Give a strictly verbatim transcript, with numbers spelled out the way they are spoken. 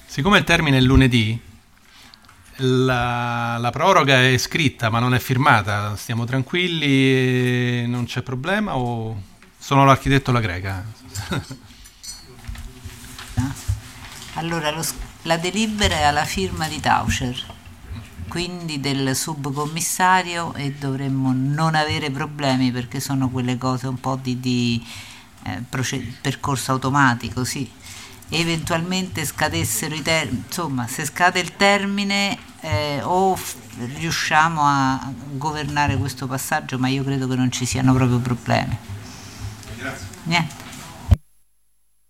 Siccome il termine è lunedì, la, la proroga è scritta ma non è firmata, stiamo tranquilli, non c'è problema o sono l'architetto La Greca? Allora, lo, la delibera è alla firma di Taucher, quindi del subcommissario, e dovremmo non avere problemi perché sono quelle cose un po' di, di eh, proced- percorso automatico, sì. Eventualmente scadessero i termini, insomma, se scade il termine eh, o f- riusciamo a governare questo passaggio, ma io credo che non ci siano proprio problemi. Grazie. Niente.